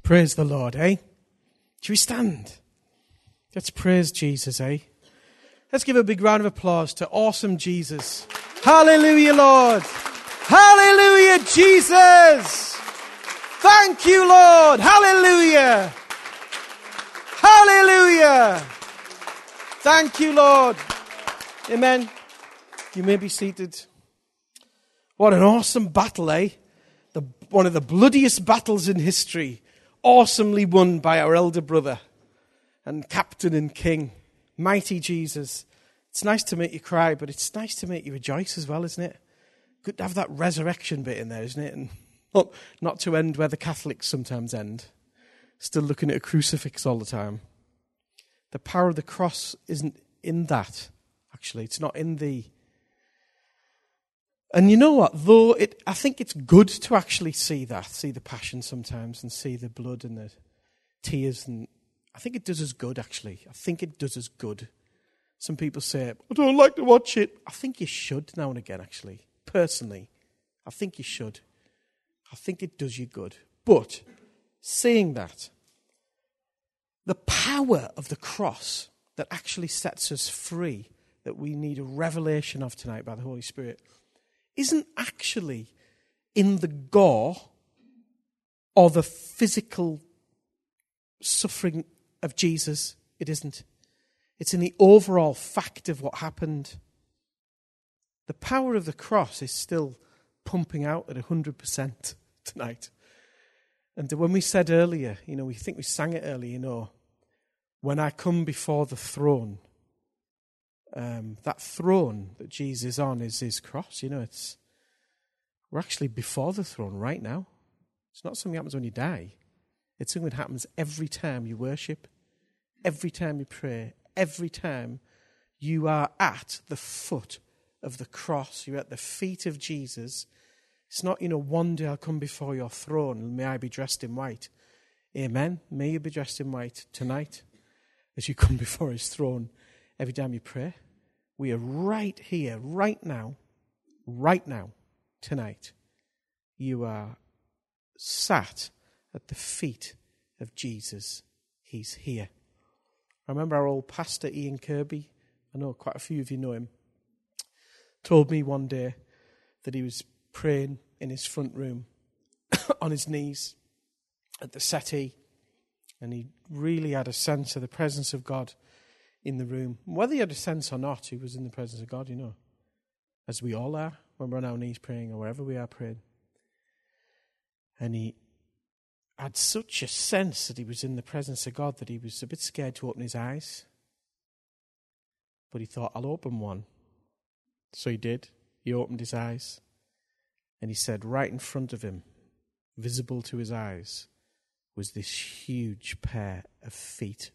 Praise the Lord, eh? Shall we stand? Let's praise Jesus, eh? Let's give a big round of applause to awesome Jesus. Hallelujah, Lord. Hallelujah, Jesus. Thank you, Lord. Hallelujah. Hallelujah. Thank you, Lord. Amen. You may be seated. What an awesome battle, eh? One of the bloodiest battles in history. Awesomely won by our elder brother and captain and king, mighty Jesus. It's nice to make you cry, but it's nice to make you rejoice as well, isn't it? Good to have that resurrection bit in there, isn't it? And not to end where the Catholics sometimes end, still looking at a crucifix all the time. The power of the cross isn't in that, actually. It's not in the... And you know what? Though I think it's good to actually see that, see the passion sometimes and see the blood and the tears. And I think it does us good, actually. I think it does us good. Some people say, I don't like to watch it. I think you should now and again, actually. Personally, I think you should. I think it does you good. But saying that, the power of the cross that actually sets us free, that we need a revelation of tonight by the Holy Spirit, isn't actually in the gore or the physical suffering of Jesus. It isn't. It's in the overall fact of what happened. The power of the cross is still pumping out at 100% tonight. And when we said earlier, we think we sang it earlier, when I come before the throne, that throne that Jesus is on is his cross. We're actually before the throne right now. It's not something that happens when you die. It's something that happens every time you worship, every time you pray, every time you are at the foot of the cross. You're at the feet of Jesus. It's not, one day I'll come before your throne and may I be dressed in white. Amen. May you be dressed in white tonight as you come before his throne every time you pray. We are right here, right now, tonight. You are sat at the feet of Jesus. He's here. I remember our old pastor, Ian Kirby, I know quite a few of you know him, told me one day that he was praying in his front room on his knees at the settee, and he really had a sense of the presence of God in the room. Whether he had a sense or not, he was in the presence of God, as we all are when we're on our knees praying or wherever we are praying. And he had such a sense that he was in the presence of God that he was a bit scared to open his eyes. But he thought, I'll open one. So he did. He opened his eyes. And he said, right in front of him, visible to his eyes, was this huge pair of feet.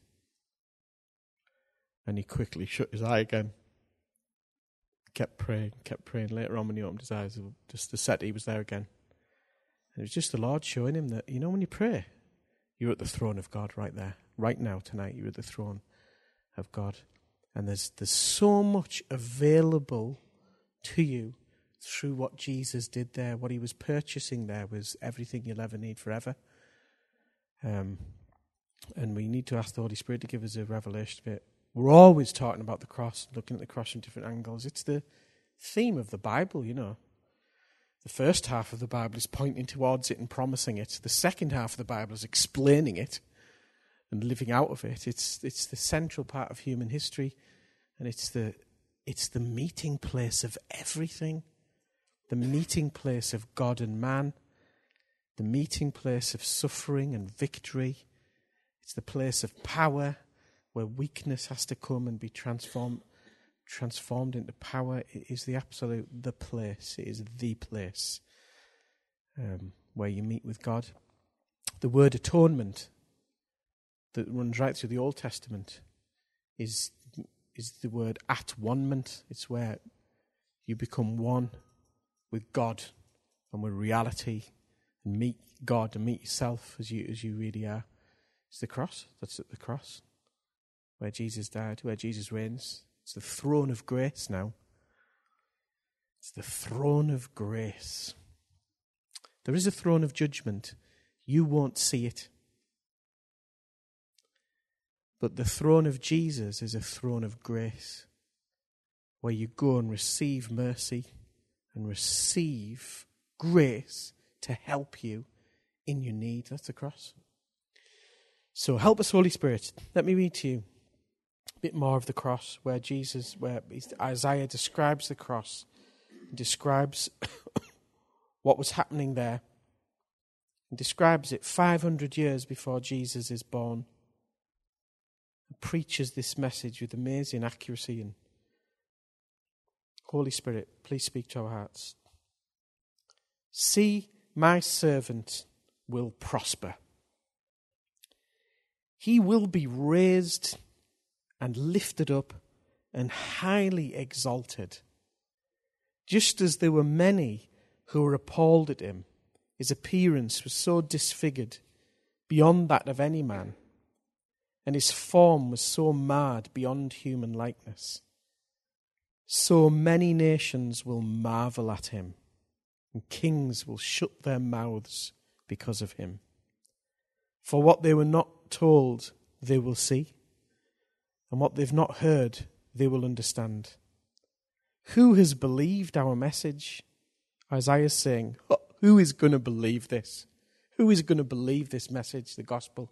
And he quickly shut his eye again. Kept praying. Later on when he opened his eyes, just the settee was there again. And it was just the Lord showing him that, when you pray, you're at the throne of God right there. Right now, tonight, you're at the throne of God. And there's so much available to you through what Jesus did there. What he was purchasing there was everything you'll ever need forever. And we need to ask the Holy Spirit to give us a revelation of it. We're always talking about the cross, looking at the cross from different angles. It's the theme of the Bible, The first half of the Bible is pointing towards it and promising it. The second half of the Bible is explaining it and living out of it. It's the central part of human history, and it's the meeting place of everything. The meeting place of God and man. The meeting place of suffering and victory. It's the place of power where weakness has to come and be transformed into power. It is the place. It is the place where you meet with God. The word atonement that runs right through the Old Testament is the word at-one-ment. It's where you become one with God and with reality and meet God and meet yourself as you really are. It's the cross. That's at the cross where Jesus died, where Jesus reigns. It's the throne of grace now. It's the throne of grace. There is a throne of judgment. You won't see it. But the throne of Jesus is a throne of grace, where you go and receive mercy and receive grace to help you in your need. That's the cross. So help us, Holy Spirit. Let me read to you a bit more of the cross, where Isaiah describes the cross, describes what was happening there, and describes it 500 years before Jesus is born. And preaches this message with amazing accuracy. And Holy Spirit, please speak to our hearts. See, my servant will prosper. He will be raised and lifted up and highly exalted. Just as there were many who were appalled at him, his appearance was so disfigured beyond that of any man, and his form was so marred beyond human likeness. So many nations will marvel at him, and kings will shut their mouths because of him. For what they were not told, they will see, and what they've not heard, they will understand. Who has believed our message? Isaiah is saying, who is going to believe this? Who is going to believe this message, the gospel?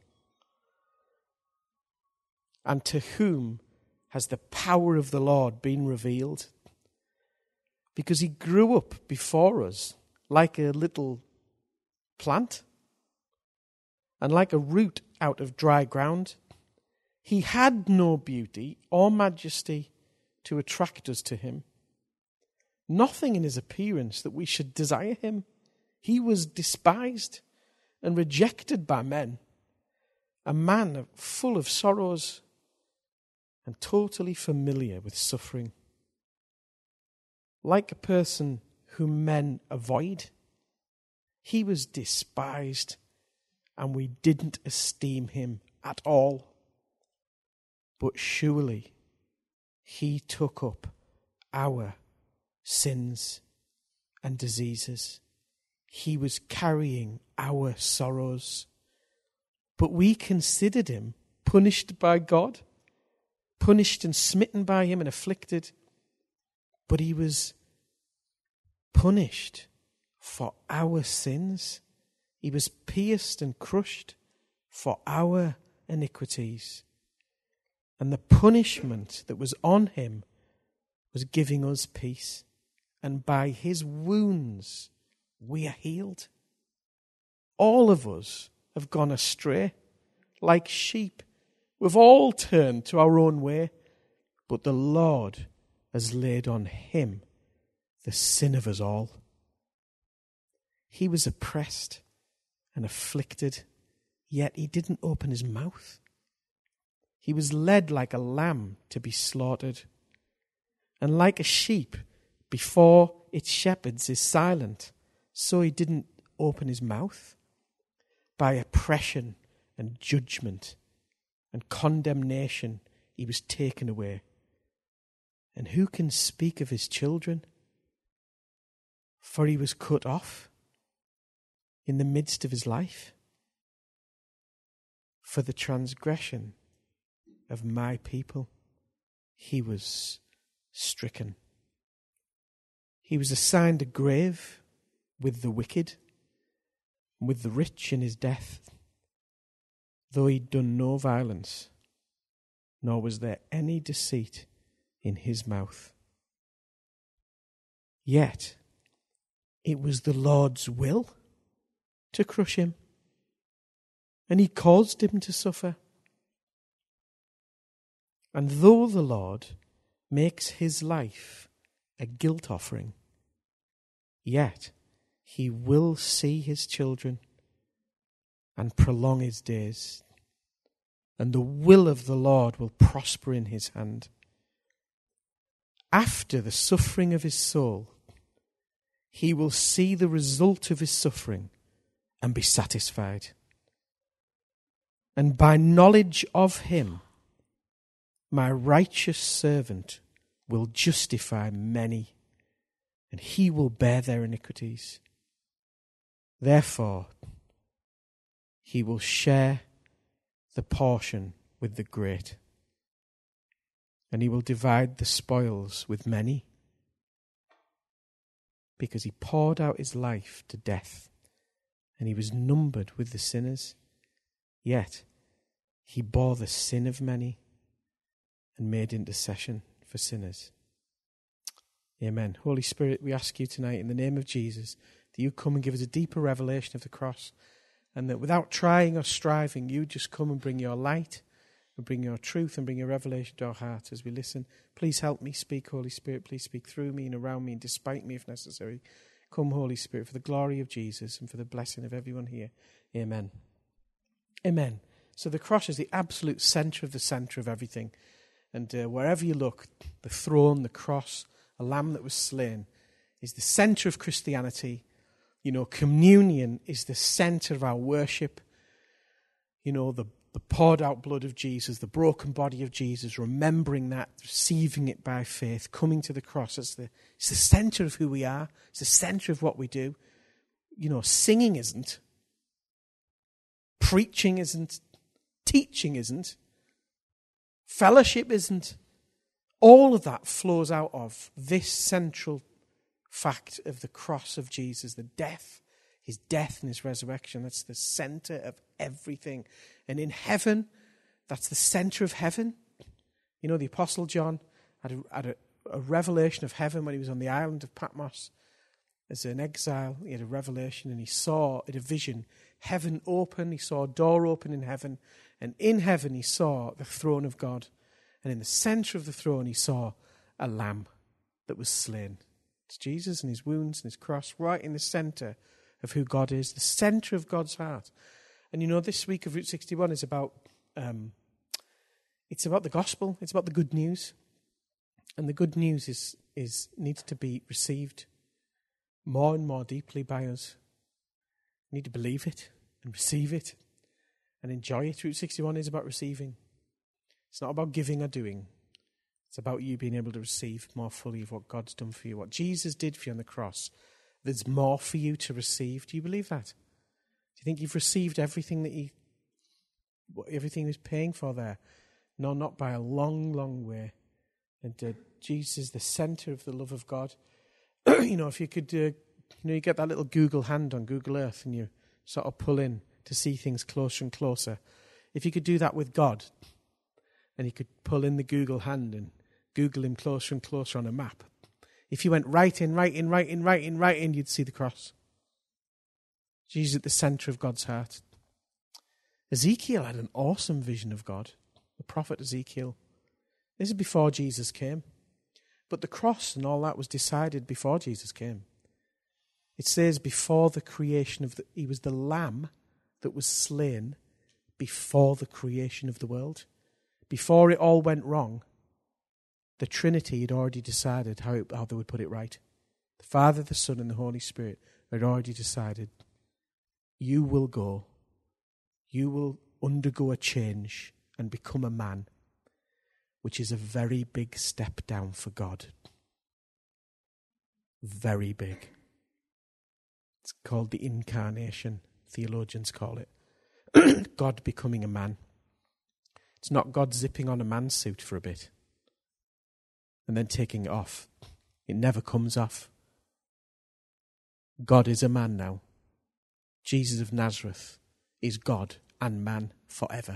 And to whom has the power of the Lord been revealed? Because he grew up before us like a little plant and like a root out of dry ground. He had no beauty or majesty to attract us to him. Nothing in his appearance that we should desire him. He was despised and rejected by men, a man full of sorrows and totally familiar with suffering. Like a person whom men avoid, he was despised, and we didn't esteem him at all. But surely he took up our sins and diseases. He was carrying our sorrows. But we considered him punished by God, punished and smitten by him and afflicted. But he was punished for our sins. He was pierced and crushed for our iniquities. And the punishment that was on him was giving us peace. And by his wounds we are healed. All of us have gone astray like sheep. We've all turned to our own way, but the Lord has laid on him the sin of us all. He was oppressed and afflicted, yet he didn't open his mouth. He was led like a lamb to be slaughtered, and like a sheep before its shepherds is silent, so he didn't open his mouth. By oppression and judgment and condemnation he was taken away. And who can speak of his children? For he was cut off in the midst of his life. For the transgression of my people he was stricken. He was assigned a grave with the wicked, and with the rich in his death, though he'd done no violence, nor was there any deceit in his mouth. Yet it was the Lord's will to crush him, and he caused him to suffer. And though the Lord makes his life a guilt offering, yet he will see his children and prolong his days, and the will of the Lord will prosper in his hand. After the suffering of his soul, he will see the result of his suffering and be satisfied. And by knowledge of him, my righteous servant will justify many, and he will bear their iniquities. Therefore, he will share the portion with the great. And he will divide the spoils with many, because he poured out his life to death, and he was numbered with the sinners. Yet he bore the sin of many and made intercession for sinners. Amen. Holy Spirit, we ask you tonight in the name of Jesus that you come and give us a deeper revelation of the cross, and that without trying or striving, you just come and bring your light and bring your truth and bring your revelation to our hearts as we listen. Please help me speak, Holy Spirit. Please speak through me and around me and despite me if necessary. Come, Holy Spirit, for the glory of Jesus and for the blessing of everyone here. Amen. Amen. So the cross is the absolute centre of everything. And wherever you look, the throne, the cross, a lamb that was slain, is the centre of Christianity. You know, communion is the centre of our worship. You know, the poured out blood of Jesus, the broken body of Jesus, remembering that, receiving it by faith, coming to the cross. It's the centre of who we are. It's the centre of what we do. You know, singing isn't. Preaching isn't. Teaching isn't. Fellowship isn't. All of that flows out of this central fact of the cross of Jesus, his death and his resurrection. That's the center of everything. And in heaven, that's the center of heaven. You know, the Apostle John had a revelation of heaven when he was on the island of Patmos. As an exile, he had a revelation and he saw in a vision heaven open. He saw a door open in heaven. And in heaven, he saw the throne of God. And in the center of the throne, he saw a lamb that was slain. It's Jesus and his wounds and his cross right in the center of who God is, the center of God's heart. And you know, this week of Route 61 is about, it's about the gospel. It's about the good news. And the good news needs to be received more and more deeply by us. We need to believe it and receive it and enjoy it. Route 61 is about receiving. It's not about giving or doing. It's about you being able to receive more fully of what God's done for you. What Jesus did for you on the cross. There's more for you to receive. Do you believe that? Do you think you've received everything that everything he's paying for there? No, not by a long, long way. And Jesus is the center of the love of God. You know, if you could, you get that little Google hand on Google Earth and you sort of pull in to see things closer and closer. If you could do that with God, and you could pull in the Google hand and Google him closer and closer on a map. If you went right in, you'd see the cross. Jesus at the center of God's heart. Ezekiel had an awesome vision of God. The prophet Ezekiel. This is before Jesus came. But the cross and all that was decided before Jesus came. It says before the creation he was the lamb that was slain before the creation of the world. Before it all went wrong, the Trinity had already decided how they would put it right. The Father, the Son, and the Holy Spirit had already decided, you will go, you will undergo a change and become a man, which is a very big step down for God. Very big. It's called the incarnation, theologians call it. God becoming a man. It's not God zipping on a man's suit for a bit and then taking it off. It never comes off. God is a man now. Jesus of Nazareth is God and man forever.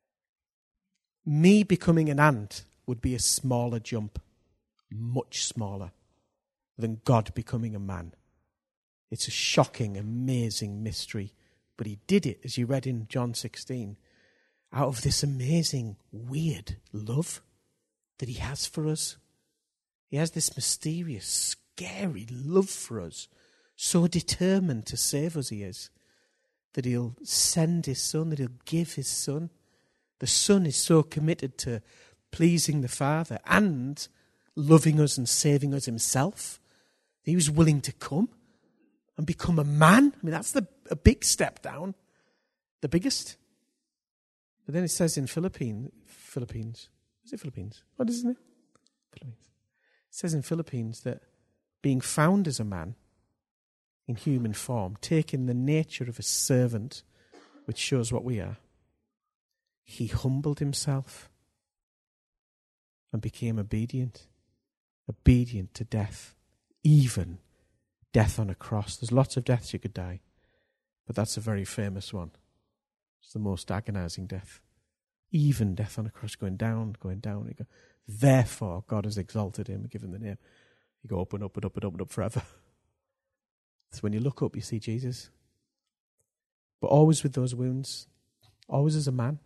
Me becoming an ant would be a smaller jump, much smaller than God becoming a man. It's a shocking, amazing mystery. But he did it, as you read in John 16, out of this amazing, weird love that he has for us. He has this mysterious, scary love for us, so determined to save us he is, that he'll send his son, that he'll give his son. The Son is so committed to pleasing the Father and loving us and saving us himself, that he was willing to come and become a man. I mean, that's a big step down, the biggest. But then it says in Philippines. Is it Philippines? What isn't it? Philippines. It says in Philippines that being found as a man in human form, taking the nature of a servant, which shows what we are, he humbled himself and became obedient to death, even death on a cross. There's lots of deaths you could die, but that's a very famous one. It's the most agonizing death. Even death on a cross, going down. Therefore, God has exalted him and given the name. You go up and up and up and up and up forever. So when you look up, you see Jesus. But always with those wounds, always as a man.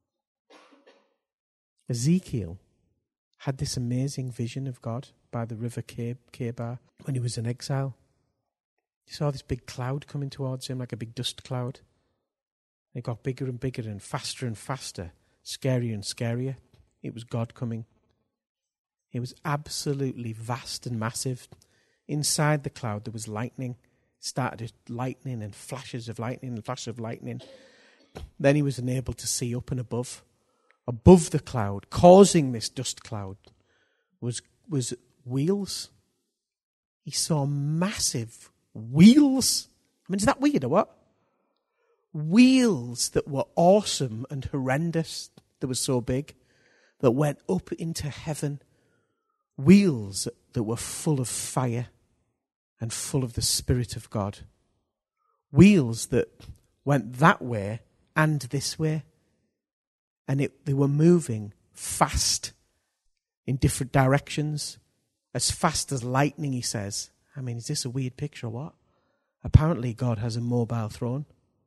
Ezekiel had this amazing vision of God by the river Kebar when he was in exile. He saw this big cloud coming towards him, like a big dust cloud. It got bigger and bigger and faster, scarier and scarier. It was God coming. It was absolutely vast and massive. Inside the cloud there was lightning. Started lightning and flashes of lightning and flashes of lightning. Then he was enabled to see up and above. Above the cloud, causing this dust cloud, was wheels. He saw massive wheels. I mean, is that weird or what? Wheels that were awesome and horrendous, that were so big, that went up into heaven. Wheels that were full of fire and full of the Spirit of God. Wheels that went that way and this way. And they were moving fast in different directions. As fast as lightning, he says. I mean, is this a weird picture or what? Apparently God has a mobile throne.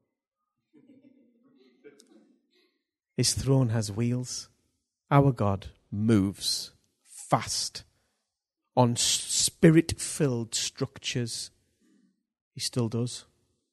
His throne has wheels. Our God moves fast on spirit-filled structures. He still does.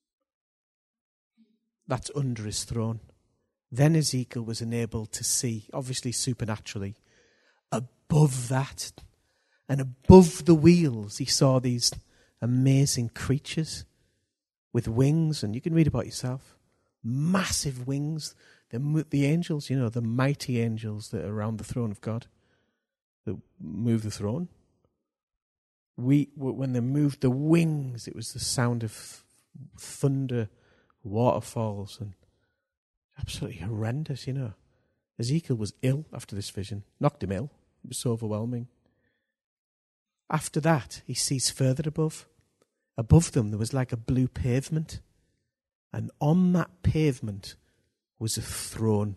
That's under his throne. Then Ezekiel was enabled to see, obviously supernaturally, above that and above the wheels, he saw these amazing creatures with wings, and you can read about yourself. Massive wings. The angels, the mighty angels that are around the throne of God, that move the throne. When they moved the wings, it was the sound of thunder, waterfalls, and absolutely horrendous, Ezekiel was ill after this vision. Knocked him ill. It was so overwhelming. After that, he sees further above. Above them, there was like a blue pavement. And on that pavement was a throne.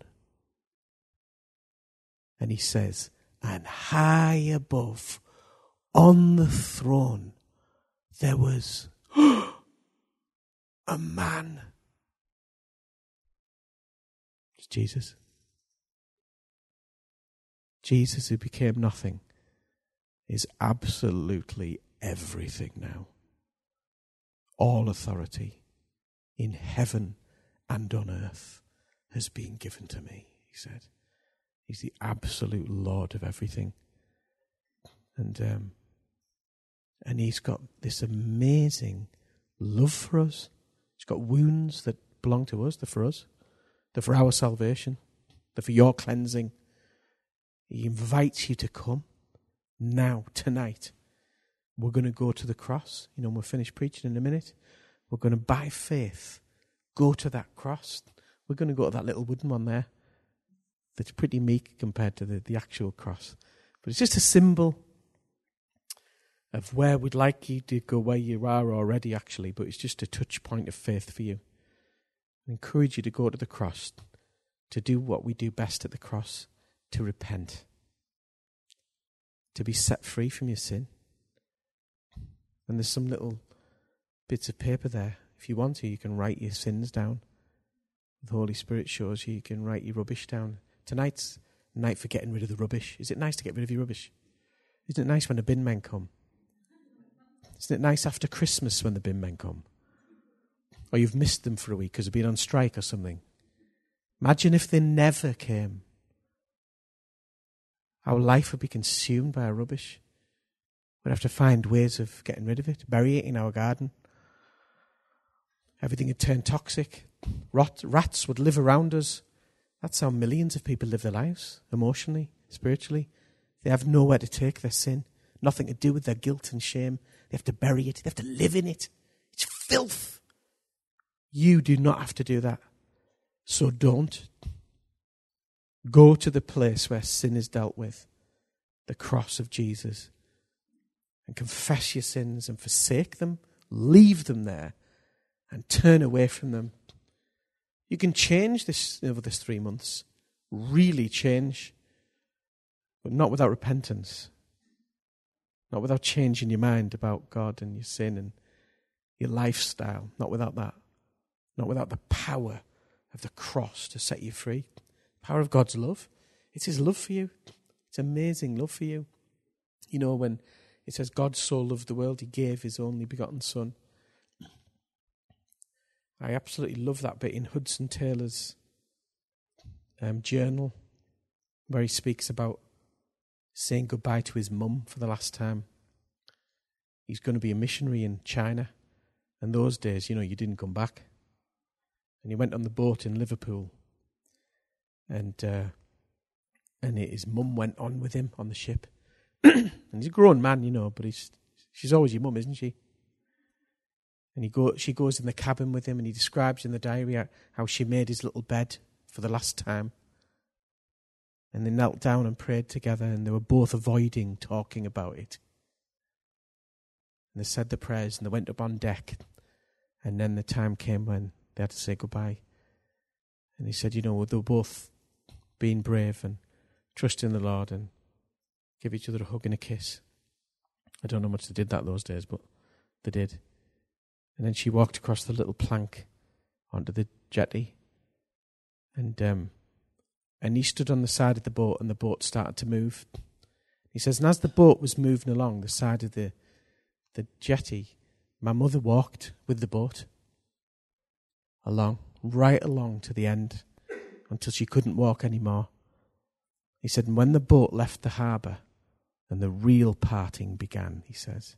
And he says, and high above, on the throne, there was a man. It's Jesus. Jesus, who became nothing, is absolutely everything now. All authority in heaven and on earth has been given to me, he said. He's the absolute Lord of everything. And he's got this amazing love for us. He's got wounds that belong to us, they're for us. They're for our salvation. They're for your cleansing. He invites you to come now, tonight. We're going to go to the cross. We'll finish preaching in a minute. We're going to, by faith, go to that cross. We're going to go to that little wooden one there. That's pretty meek compared to the actual cross. But it's just a symbol of where we'd like you to go, where you are already, actually. But it's just a touch point of faith for you. I encourage you to go to the cross, to do what we do best at the cross, to repent, to be set free from your sin. And there's some little bits of paper there. If you want to, you can write your sins down. The Holy Spirit shows you can write your rubbish down. Tonight's night for getting rid of the rubbish. Is it nice to get rid of your rubbish? Isn't it nice when the bin men come? Isn't it nice after Christmas when the bin men come? Or you've missed them for a week because they've been on strike or something. Imagine if they never came. Our life would be consumed by our rubbish. We'd have to find ways of getting rid of it, bury it in our garden. Everything would turn toxic. Rats would live around us. That's how millions of people live their lives, emotionally, spiritually. They have nowhere to take their sin, nothing to do with their guilt and shame. They have to bury it. They have to live in it. It's filth. You do not have to do that. So don't. Go to the place where sin is dealt with, the cross of Jesus, and confess your sins and forsake them, leave them there, and turn away from them. You can change this over this 3 months, really change, but not without repentance, not without changing your mind about God and your sin and your lifestyle, not without that, not without the power of the cross to set you free. Power of God's love. It's his love for you. It's amazing love for you. You know, when it says God so loved the world, he gave his only begotten son. I absolutely love that bit in Hudson Taylor's journal, where he speaks about saying goodbye to his mum for the last time. He's going to be a missionary in China. And those days, you know, you didn't come back. And he went on the boat in Liverpool. And his mum went on with him on the ship. And he's a grown man, you know, but she's always your mum, isn't she? And she goes in the cabin with him, and he describes in the diary how she made his little bed for the last time. And they knelt down and prayed together, and they were both avoiding talking about it. And they said the prayers, and they went up on deck. And then the time came when they had to say goodbye. And he said, you know, they were both being brave and trusting the Lord and give each other a hug and a kiss. I don't know how much they did that those days, but they did. And then she walked across the little plank onto the jetty. And he stood on the side of the boat, and the boat started to move. He says, and as the boat was moving along the side of the jetty, my mother walked with the boat along, right along to the end, until she couldn't walk anymore. He said, and when the boat left the harbour and the real parting began, he says,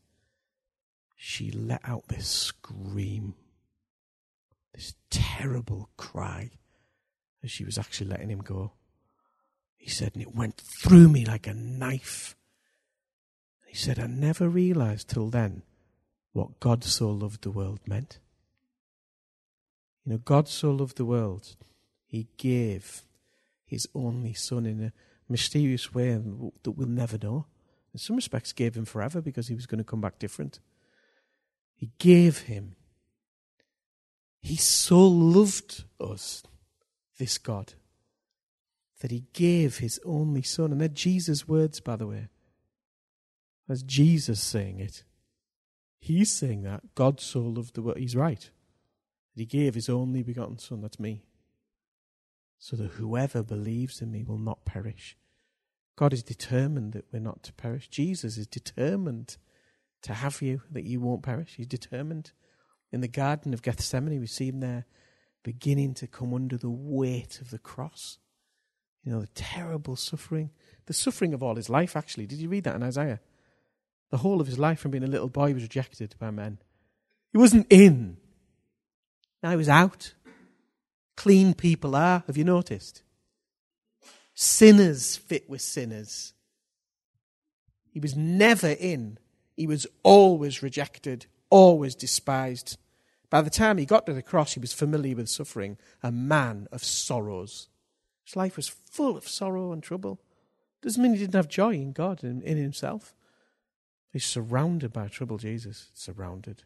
she let out this scream, this terrible cry, as she was actually letting him go. He said, and it went through me like a knife. He said, I never realised till then what God so loved the world meant. You know, God so loved the world, he gave his only son in a mysterious way that we'll never know. In some respects, gave him forever because he was going to come back different. He gave him. He so loved us, this God, that he gave his only son. And they're Jesus' words, by the way. That's Jesus saying it. He's saying that. God so loved the world. He's right. That he gave his only begotten son. That's me. So that whoever believes in me will not perish. God is determined that we're not to perish. Jesus is determined to have you, that you won't perish. He's determined. In the Garden of Gethsemane, we see him there beginning to come under the weight of the cross. You know, the terrible suffering. The suffering of all his life, actually. Did you read that in Isaiah? The whole of his life from being a little boy was rejected by men. He wasn't in. Now he was out. Clean people are, have you noticed? Sinners fit with sinners. He was never in. He was always rejected, always despised. By the time he got to the cross, he was familiar with suffering, a man of sorrows. His life was full of sorrow and trouble. Doesn't mean he didn't have joy in God and in himself. He's surrounded by trouble, Jesus. Surrounded.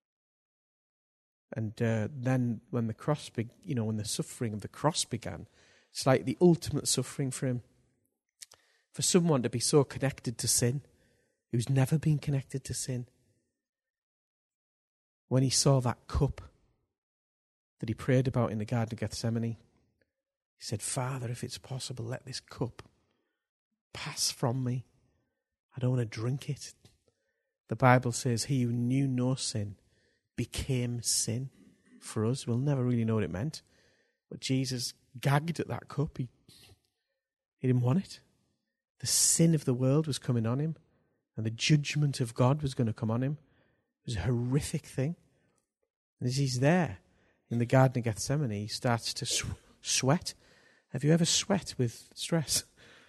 And then when the cross, when the suffering of the cross began, it's like the ultimate suffering for him. For someone to be so connected to sin, who's never been connected to sin. When he saw that cup that he prayed about in the Garden of Gethsemane, he said, Father, if it's possible, let this cup pass from me. I don't want to drink it. The Bible says he who knew no sin became sin for us. We'll never really know what it meant. But Jesus gagged at that cup. He didn't want it. The sin of the world was coming on him, and the judgment of God was going to come on him. It was a horrific thing. And as he's there in the Garden of Gethsemane, he starts to sweat. Have you ever sweat with stress?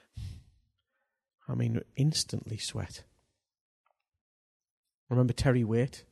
I mean, instantly sweat. Remember Terry Waite?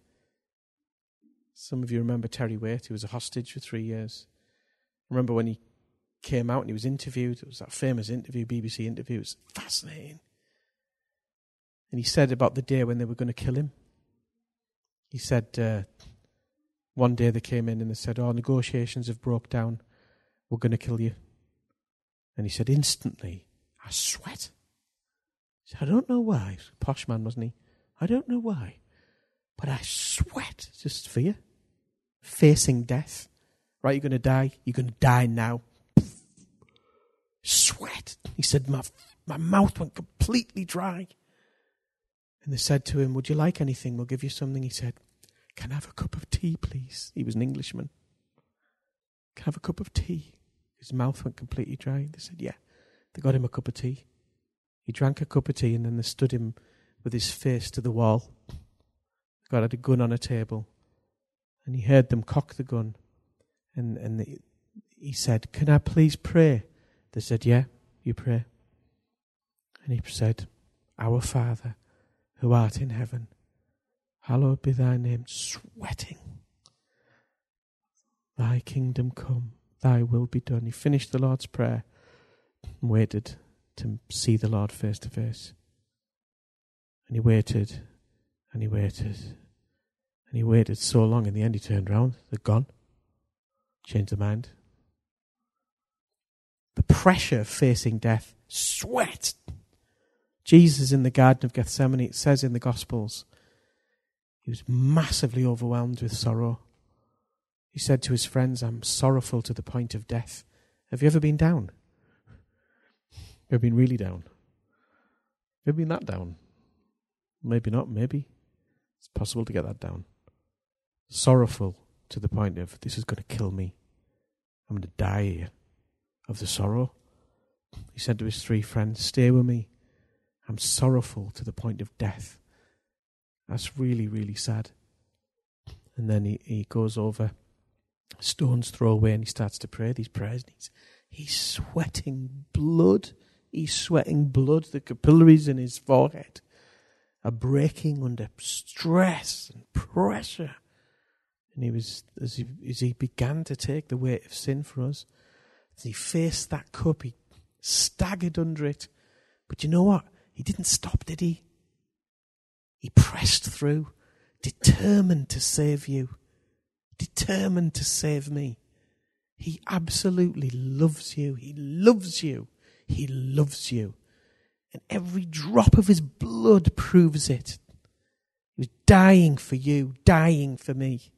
Some of you remember Terry Waite, who was a hostage for 3 years. Remember when he came out and he was interviewed. It was that famous interview, BBC interview. It was fascinating. And he said about the day when they were going to kill him. He said one day they came in and they said, negotiations have broke down. We're going to kill you. And he said, instantly, I sweat. He said, I don't know why. He was a posh man, wasn't he? I don't know why. But I sweat. Just fear. Facing death. Right, you're going to die. You're going to die now. Sweat. He said, my mouth went completely dry. And they said to him, would you like anything? We'll give you something. He said, can I have a cup of tea, please? He was an Englishman. Can I have a cup of tea? His mouth went completely dry. They said, yeah. They got him a cup of tea. He drank a cup of tea and then they stood him with his face to the wall. God had a gun on a table. And he heard them cock the gun. And he said, can I please pray? They said, yeah, you pray. And he said, our Father, who art in heaven, hallowed be thy name, sweating. Thy kingdom come, thy will be done. He finished the Lord's Prayer and waited to see the Lord face to face. And he waited, and he waited, and he waited so long. In the end, he turned round. They're gone. Changed their mind. The pressure of facing death. Sweat. Jesus in the Garden of Gethsemane, it says in the Gospels, he was massively overwhelmed with sorrow. He said to his friends, I'm sorrowful to the point of death. Have you ever been down? Have you been really down? Have you been that down? Maybe not, maybe. It's possible to get that down. Sorrowful to the point of, this is going to kill me. I'm going to die here of the sorrow. He said to his 3 friends, stay with me. I'm sorrowful to the point of death. That's really, really sad. And then he goes over, stones throw away, and he starts to pray these prayers. He's sweating blood. He's sweating blood. The capillaries in his forehead are breaking under stress and pressure. And he was, as he began to take the weight of sin for us, as he faced that cup, he staggered under it. But you know what? He didn't stop, did he? He pressed through, determined to save you, determined to save me. He absolutely loves you. He loves you. He loves you. And every drop of his blood proves it. He was dying for you, dying for me.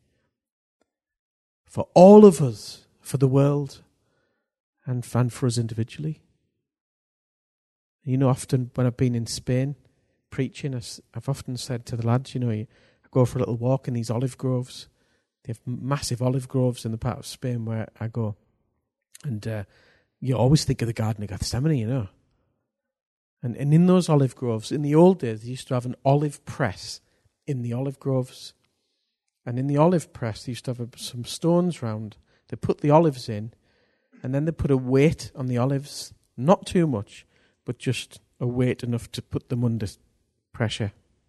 For all of us, for the world, and for us individually. You know, often when I've been in Spain preaching, I've often said to the lads, I go for a little walk in these olive groves. They have massive olive groves in the part of Spain where I go. And you always think of the Garden of Gethsemane, And in those olive groves, in the old days, they used to have an olive press in the olive groves. And in the olive press, they used to have some stones round. They put the olives in, and then they put a weight on the olives. Not too much, but just a weight enough to put them under pressure.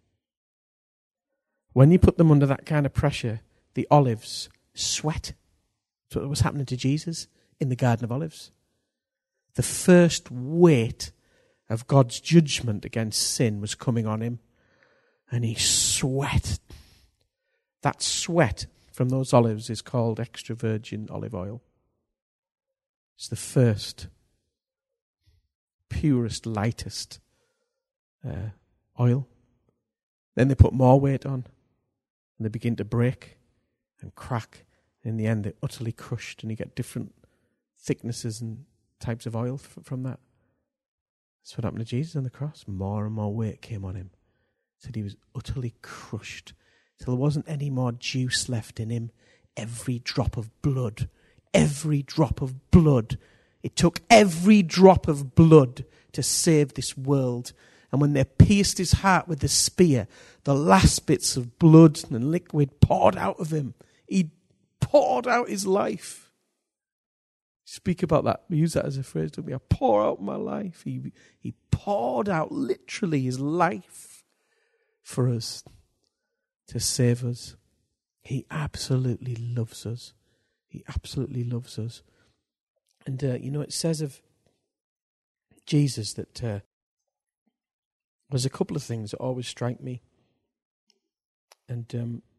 When you put them under that kind of pressure, the olives sweat. That's what was happening to Jesus in the Garden of Olives. The first weight of God's judgment against sin was coming on him, and he sweat. That sweat from those olives is called extra virgin olive oil. It's the first, purest, lightest oil. Then they put more weight on, and they begin to break and crack. In the end, they're utterly crushed, and you get different thicknesses and types of oil from that. That's what happened to Jesus on the cross. More and more weight came on him. Said he was utterly crushed till there wasn't any more juice left in him. Every drop of blood. It took every drop of blood to save this world. And when they pierced his heart with the spear, the last bits of blood and liquid poured out of him. He poured out his life. Speak about that. We use that as a phrase, don't we? I pour out my life. He poured out literally his life for us to save us. He absolutely loves us. He absolutely loves us. And, it says of Jesus that there's a couple of things that always strike me. And,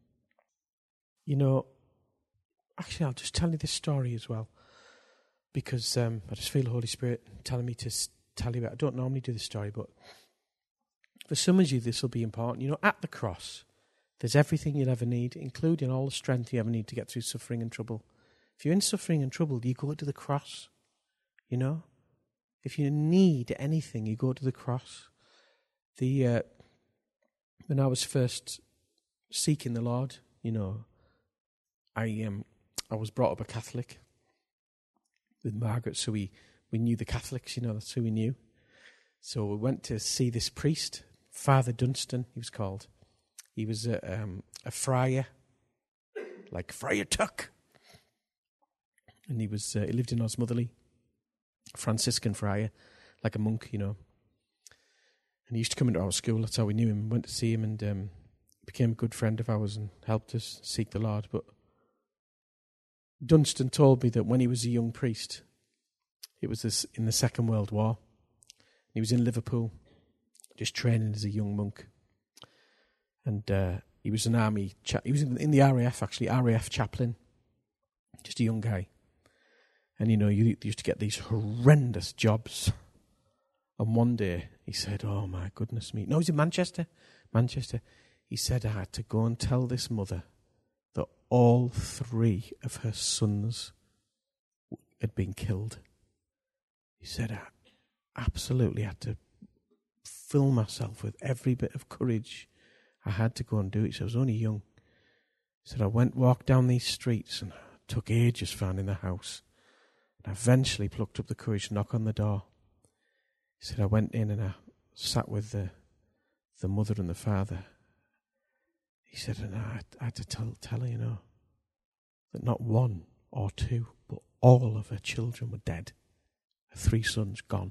actually, I'll just tell you this story as well. Because I just feel the Holy Spirit telling me to tell you about it. I don't normally do this story, but for some of you, this will be important. At the cross, there's everything you'll ever need, including all the strength you ever need to get through suffering and trouble. If you're in suffering and trouble, you go to the cross, If you need anything, you go to the cross. When I was first seeking the Lord, I was brought up a Catholic with Margaret, so we knew the Catholics, that's who we knew. So we went to see this priest, Father Dunstan, he was called. He was a friar, like Friar Tuck. And he lived in Osmotherley, Franciscan friar, like a monk, And he used to come into our school, that's how we knew him. Went to see him and became a good friend of ours and helped us seek the Lord. But Dunstan told me that when he was a young priest, it was in the Second World War. He was in Liverpool, just training as a young monk. And he was an army he was in the RAF, actually, RAF chaplain, just a young guy. And, you used to get these horrendous jobs. And one day he said, oh, my goodness me. No, he's in Manchester. He said, I had to go and tell this mother that all 3 of her sons had been killed. He said, I absolutely had to fill myself with every bit of courage I had to go and do it. So I was only young. He said, I walked down these streets and it took ages finding the house. And I eventually plucked up the courage to knock on the door. He said, I went in and I sat with the mother and the father. He said, and I had to tell her, that not 1 or 2, but all of her children were dead. Her 3 sons gone.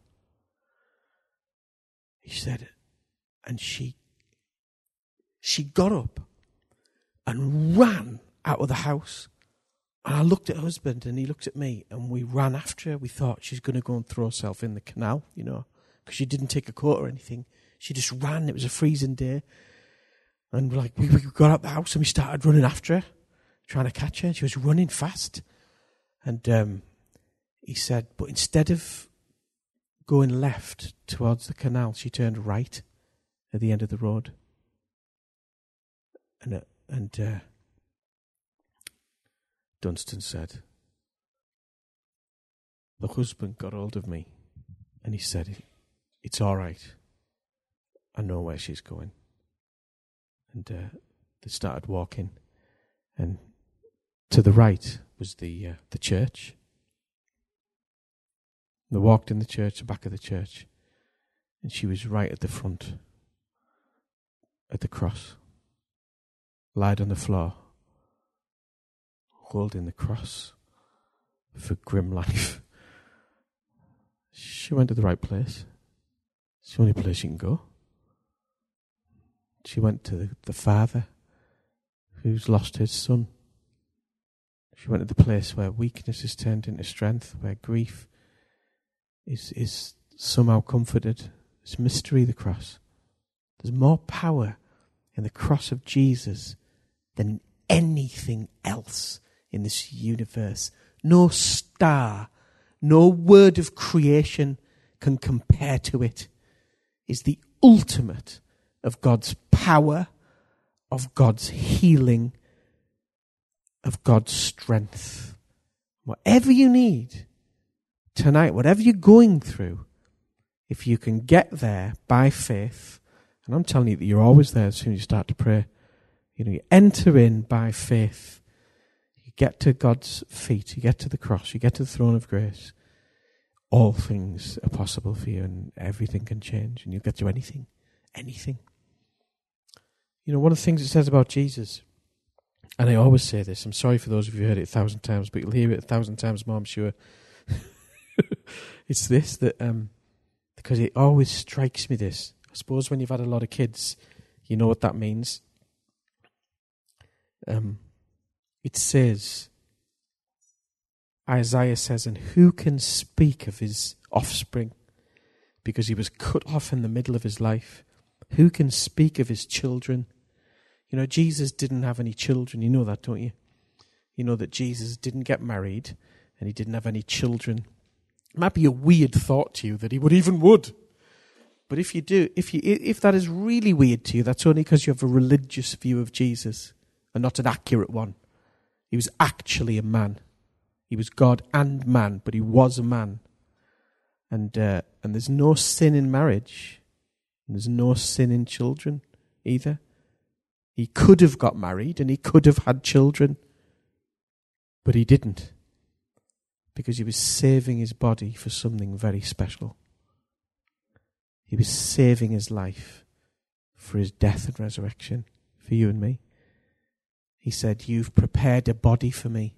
He said, and she got up and ran out of the house. And I looked at her husband and he looked at me and we ran after her. We thought she's going to go and throw herself in the canal, because she didn't take a coat or anything. She just ran. It was a freezing day. And we got out the house and we started running after her, trying to catch her. She was running fast. And he said, but instead of going left towards the canal, she turned right at the end of the road. And Dunstan said, the husband got hold of me and he said, it's all right. I know where she's going. And they started walking. And to the right was the church. They walked in the church, the back of the church. And she was right at the front, at the cross. Lied on the floor, holding the cross for grim life. She went to the right place. It's the only place you can go. She went to the father who's lost his son. She went to the place where weakness is turned into strength, where grief is somehow comforted. It's mystery, the cross. There's more power in the cross of Jesus than anything else in this universe. No star, no word of creation can compare to it. It's the ultimate of God's power, of God's healing, of God's strength. Whatever you need tonight, whatever you're going through, if you can get there by faith, and I'm telling you that you're always there as soon as you start to pray, you enter in by faith. You get to God's feet, you get to the cross, you get to the throne of grace. All things are possible for you and everything can change and you'll get to anything. Anything. One of the things it says about Jesus, and I always say this, I'm sorry for those of you who heard it 1,000 times, but you'll hear it 1,000 times more, I'm sure. It's this, that because it always strikes me this. I suppose when you've had a lot of kids, you know what that means. It says, Isaiah says, and who can speak of his offspring? Because he was cut off in the middle of his life. Who can speak of his children? You know, Jesus didn't have any children. You know that, don't you? You know that Jesus didn't get married and he didn't have any children. It might be a weird thought to you that he would. But if you do, if that is really weird to you, that's only because you have a religious view of Jesus and not an accurate one. He was actually a man. He was God and man, but he was a man. And there's no sin in marriage. And there's no sin in children either. He could have got married and he could have had children, but he didn't. Because he was saving his body for something very special. He was saving his life for his death and resurrection, for you and me. He said, you've prepared a body for me.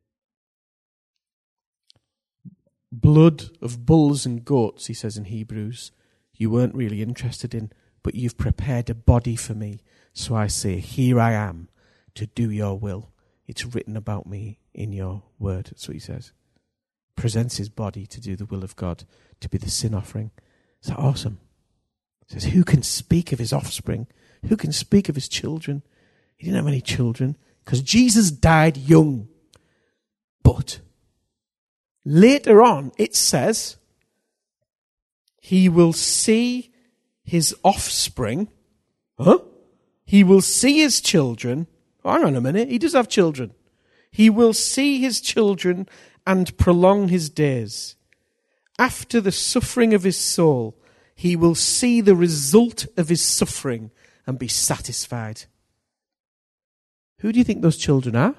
Blood of bulls and goats, he says in Hebrews, you weren't really interested in, but you've prepared a body for me. So I say, here I am to do your will. It's written about me in your word. That's what he says. Presents his body to do the will of God, to be the sin offering. Is that awesome? He says, who can speak of his offspring? Who can speak of his children? He didn't have any children because Jesus died young. But later on, it says, he will see his offspring. Huh? He will see his children. Oh, hang on a minute. He does have children. He will see his children and prolong his days. After the suffering of his soul, he will see the result of his suffering and be satisfied. Who do you think those children are?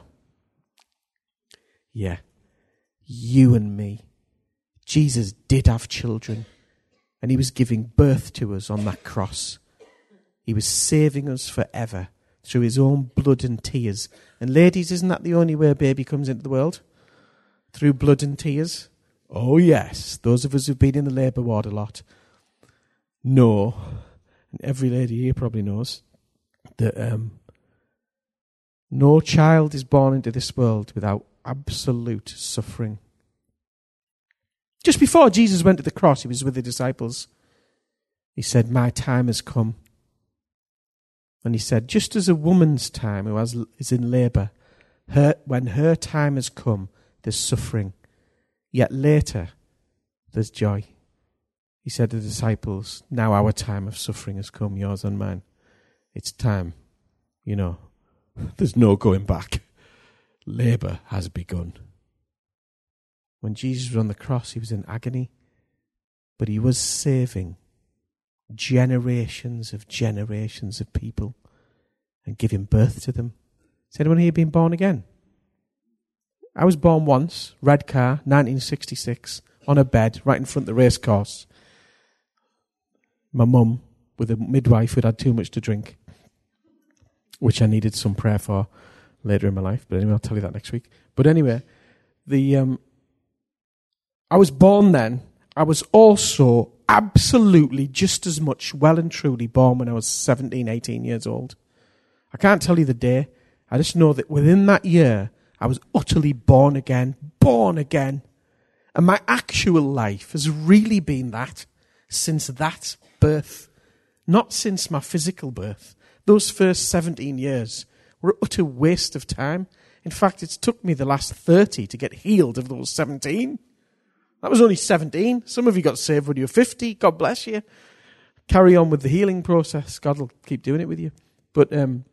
Yeah, you and me. Jesus did have children, and he was giving birth to us on that cross. He was saving us forever through his own blood and tears. And ladies, isn't that the only way a baby comes into the world? Through blood and tears? Oh yes, those of us who've been in the labour ward a lot know, and every lady here probably knows, that no child is born into this world without absolute suffering. Just before Jesus went to the cross, he was with the disciples. He said, my time has come. And he said, just as a woman's time who is in labour, when her time has come, there's suffering. Yet later, there's joy. He said to the disciples, now our time of suffering has come, yours and mine. It's time, you know. There's no going back. Labour has begun. When Jesus was on the cross, he was in agony, but he was saving generations of people and giving birth to them. Has anyone here been born again? I was born once, red car, 1966, on a bed right in front of the race course. My mum, with a midwife who'd had too much to drink, which I needed some prayer for later in my life. But anyway, I'll tell you that next week. But anyway, I was born then. I was also absolutely just as much well and truly born when I was 17, 18 years old. I can't tell you the day. I just know that within that year, I was utterly born again. And my actual life has really been that since that birth, not since my physical birth. Those first 17 years were an utter waste of time. In fact, it's took me the last 30 to get healed of those 17. That was only 17. Some of you got saved when you were 50. God bless you. Carry on with the healing process. God will keep doing it with you. But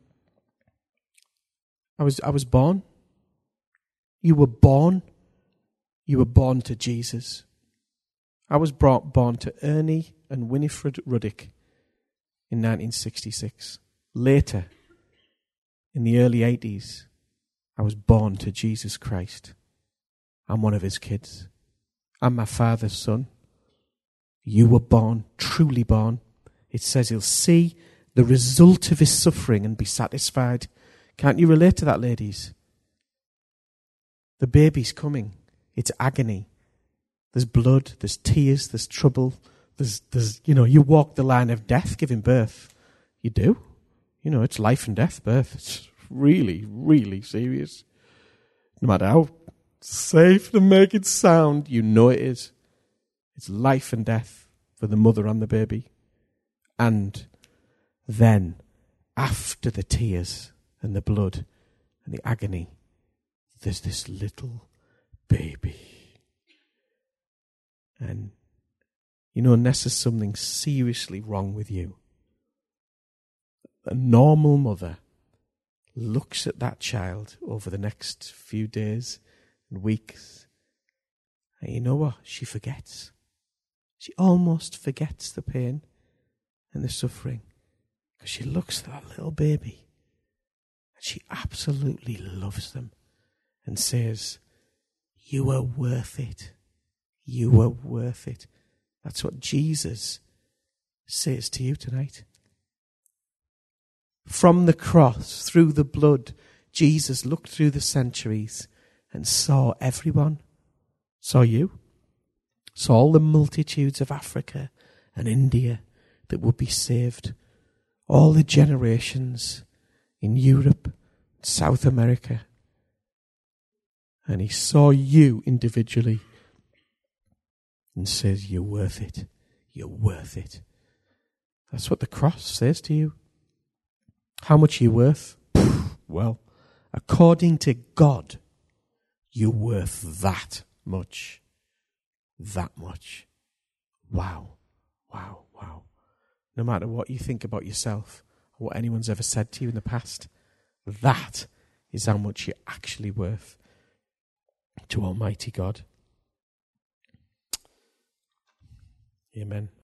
I was born. You were born. You were born to Jesus. I was born to Ernie and Winifred Ruddick in 1966. Later, in the early 80s, I was born to Jesus Christ. I'm one of his kids. I'm my father's son. You were born, truly born. It says he'll see the result of his suffering and be satisfied. Can't you relate to that, ladies? The baby's coming. It's agony. There's blood, there's tears, there's trouble. There's you walk the line of death giving birth. You do. It's life and death birth. It's really, really serious. No matter how safe to make it sound. You know it is. It's life and death for the mother and the baby. And then, after the tears and the blood and the agony, there's this little baby. And you know, unless there's something seriously wrong with you, a normal mother looks at that child over the next few days and weeks, and you know what? She forgets. She almost forgets the pain and the suffering, because she looks at that little baby and she absolutely loves them and says, "You are worth it. You are worth it." That's what Jesus says to you tonight. From the cross, through the blood, Jesus looked through the centuries and saw everyone. Saw you. Saw all the multitudes of Africa and India that would be saved. All the generations in Europe, South America. And he saw you individually and says, "You're worth it. You're worth it." That's what the cross says to you. How much are you worth? Well, according to God, you're worth that much. That much. Wow. Wow. Wow. No matter what you think about yourself or what anyone's ever said to you in the past, that is how much you're actually worth to Almighty God. Amen.